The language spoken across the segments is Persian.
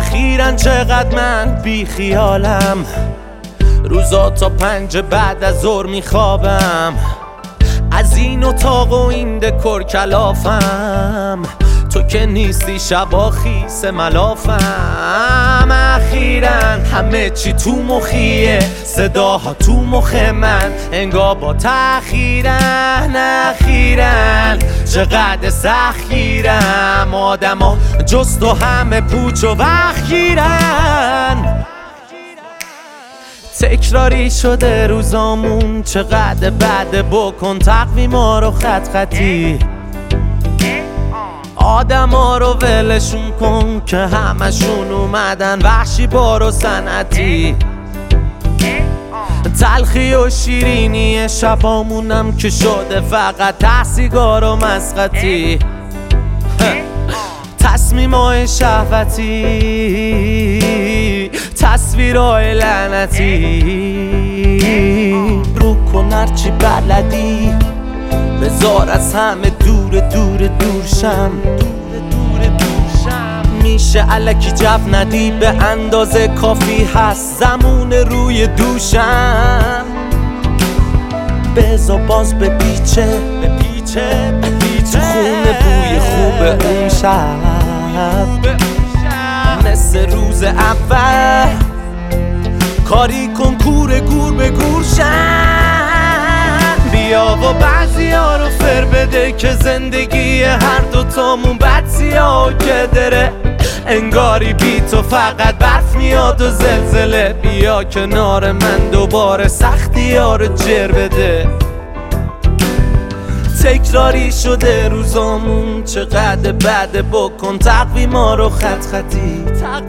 اخیراً چقدر من بی خیالم، روزا تا 5 بعد از ظهر میخوابم، از این اتاق و این دکور کلافم، تو که نیستی شبا خیس ملافم. اخیراً همه چی تو مخیه، صداها تو مخ من انگار با تأخیرن. اخیراً چقدر سختگیرم، آدما جز تو همه پوچ و وخگیرن. تکراری شده روزامون، چقدر بعد بکن تقویما رو خط خطی، آدم ها رو ولشون کن که همشون اومدن وحشی بار و صنعتی. تلخی و شیرینی شبامونم که شده فقط تحصیگار و مسخطی، تصمیمای شهوتی، تصویرهای لعنتی. رو کن هرچی بلدی، بذار از همه دور شم. میشه الکی جو ندی، به اندازه کافی هست زمون روی دوشم. بذار باز بپیچه تو خونه بوی خوب اون شب، مثل روز اول کاری کن کور گور به گور شم. بیا و بعضی ها رو فر بده که زندگی هر دوتامون بد سیاه که داره، انگاری بی تو فقط برف میاد و زلزله. بیا کنار من دوباره سختی ها رو جر بده. تکراری شده روزامون، چقدر بعد بکن تقویما رو خط خطی،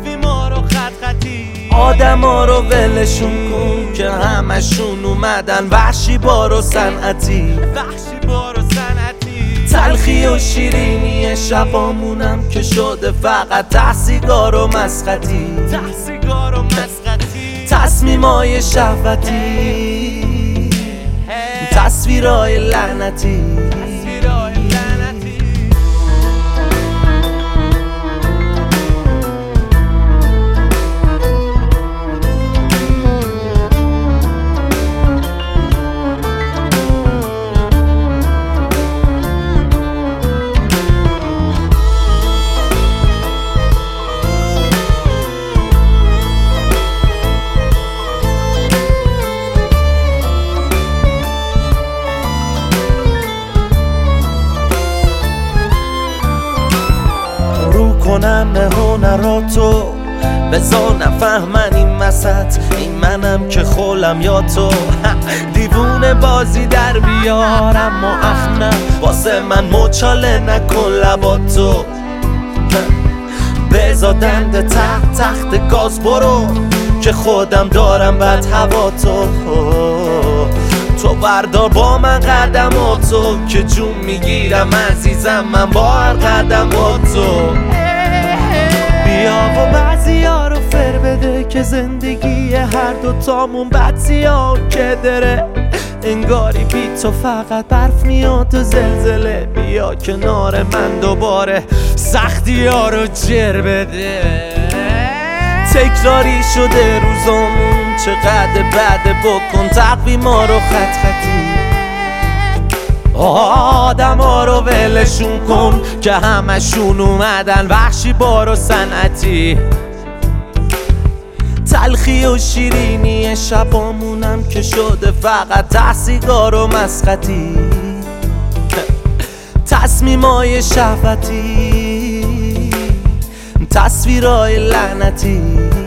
آدم ها رو ولشون کن که همشون اومدن وحشی بار و صنعتی. تلخی و شیرینی شبامونم که شده فقط تحصیگار و مسخطی، تصمیمای شهوتی، تصویرهای لعنتی. کنم به هنراتو، بذار نفهمن این وسط این منم که خولم یا تو. دیوونه بازی در بیارم و اخنم، واسه من مچاله نکن لباتو. بذار دنده تخت گاز برو که خودم دارم بد هوا تو بردار با من قدماتو که جون میگیرم عزیزم من با هر قدماتو. بیا و بعضی ها رو فر بده که زندگی هر دوتامون بد سیاه که داره، انگاری بی تو فقط برف میاد و زلزله. بیا کنار من دوباره سختی ها رو جر بده. تکراری شده روزامون، چقدر بعد بکن تقویما رو خط خطی، آدم ها رو ولشون کن که همشون اومدن وحشی بار و صنعتی. تلخی و شیرینی شبامونم که شده فقط تحصیگار و مسخطی، تصمیمای شهوتی، تصویرهای لعنتی.